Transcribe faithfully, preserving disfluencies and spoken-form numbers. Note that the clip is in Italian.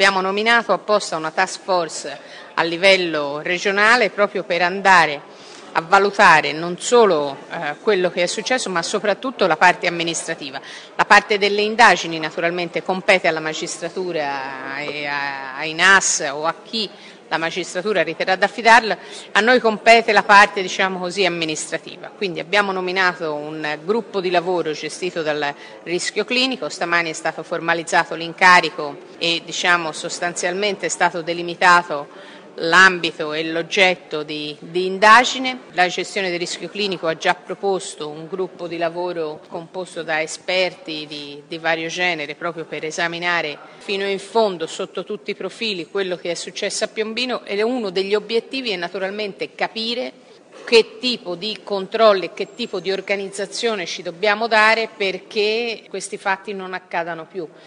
Abbiamo nominato apposta una task force a livello regionale proprio per andare a valutare non solo eh, quello che è successo, ma soprattutto la parte amministrativa. La parte delle indagini naturalmente compete alla magistratura e a, ai N A S o a chi la magistratura riterrà di affidarla, a noi compete la parte, diciamo così, amministrativa. Quindi abbiamo nominato un gruppo di lavoro gestito dal rischio clinico, stamani è stato formalizzato l'incarico e diciamo, sostanzialmente è stato delimitato l'ambito e l'oggetto di, di indagine. La gestione del rischio clinico ha già proposto un gruppo di lavoro composto da esperti di, di vario genere proprio per esaminare fino in fondo, sotto tutti i profili, quello che è successo a Piombino, e uno degli obiettivi è naturalmente capire che tipo di controlli e che tipo di organizzazione ci dobbiamo dare perché questi fatti non accadano più.